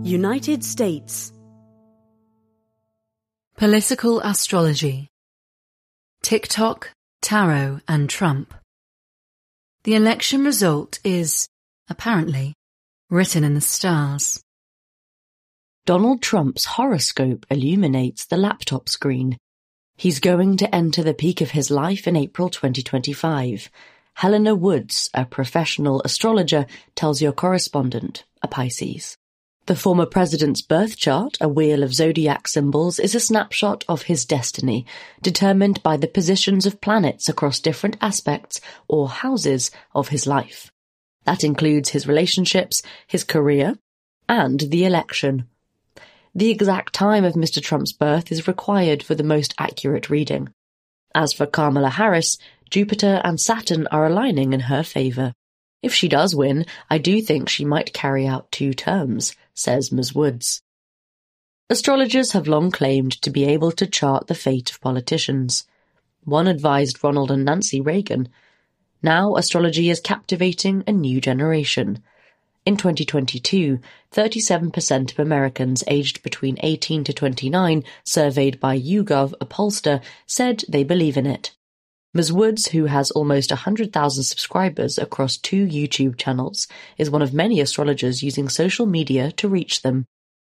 United States. Political astrology. TikTok, tarot and Trump. The election result is, apparently, written in the stars. Donald Trump's horoscope illuminates the laptop screen. He's going to enter the peak of his life in April 2025. Helena Woods, a professional astrologer, tells your correspondent, a Pisces. The former president's birth chart, a wheel of zodiac symbols, is a snapshot of his destiny, determined by the positions of planets across different aspects or houses of his life. That includes his relationships, his career, and the election. The exact time of Mr. Trump's birth is required for the most accurate reading. As for Kamala Harris, Jupiter and Saturn are aligning in her favour. If she does win, I do think she might carry out 2 terms, says Ms. Woods. Astrologers have long claimed to be able to chart the fate of politicians. One advised Ronald and Nancy Reagan. Now astrology is captivating a new generation. In 2022, 37% of Americans aged between 18 to 29, surveyed by YouGov, a pollster, said they believe in it. Ms. Woods, who has almost 100,000 subscribers across 2 YouTube channels, is one of many astrologers using social media to reach them.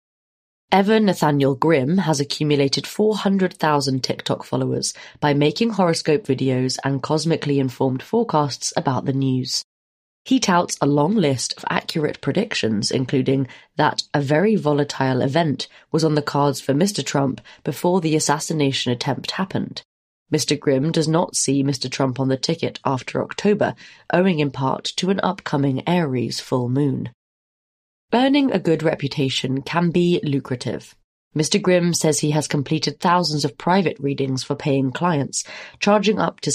Evan Nathaniel Grimm has accumulated 400,000 TikTok followers by making horoscope videos and cosmically informed forecasts about the news. He touts a long list of accurate predictions, including that a very volatile event was on the cards for Mr. Trump before the assassination attempt happened. Mr. Grimm does not see Mr. Trump on the ticket after October, owing in part to an upcoming Aries full moon. Earning a good reputation can be lucrative. Mr. Grimm says he has completed thousands of private readings for paying clients, charging up to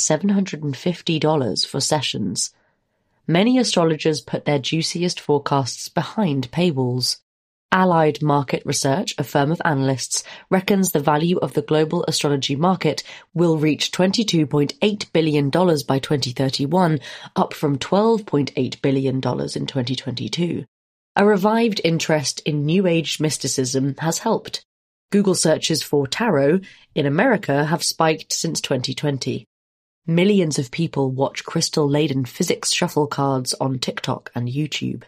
$750 for sessions. Many astrologers put their juiciest forecasts behind paywalls. Allied Market Research, a firm of analysts, reckons the value of the global astrology market will reach $22.8 billion by 2031, up from $12.8 billion in 2022. A revived interest in New Age mysticism has helped. Google searches for tarot in America have spiked since 2020. Millions of people watch crystal-laden physics shuffle cards on TikTok and YouTube.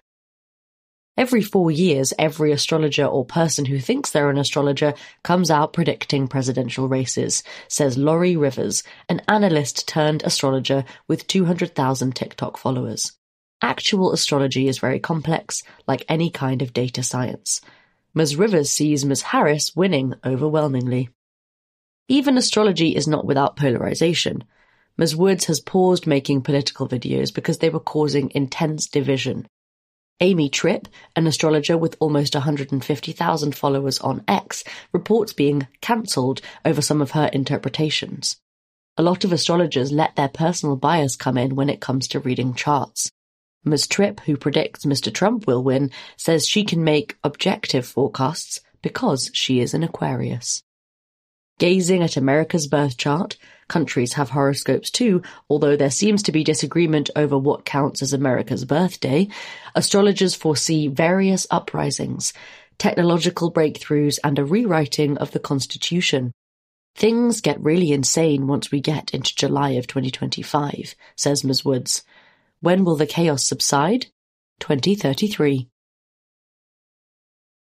Every 4 years, every astrologer or person who thinks they're an astrologer comes out predicting presidential races, says Laurie Rivers, an analyst turned astrologer with 200,000 TikTok followers. Actual astrology is very complex, like any kind of data science. Ms. Rivers sees Ms. Harris winning overwhelmingly. Even astrology is not without polarization. Ms. Woods has paused making political videos because they were causing intense division. Amy Tripp, an astrologer with almost 150,000 followers on X, reports being cancelled over some of her interpretations. A lot of astrologers let their personal bias come in when it comes to reading charts. Ms. Tripp, who predicts Mr. Trump will win, says she can make objective forecasts because she is an Aquarius. Gazing at America's birth chart, countries have horoscopes too, although there seems to be disagreement over what counts as America's birthday, astrologers foresee various uprisings, technological breakthroughs, and a rewriting of the Constitution. Things get really insane once we get into July of 2025, says Ms. Woods. When will the chaos subside? 2033.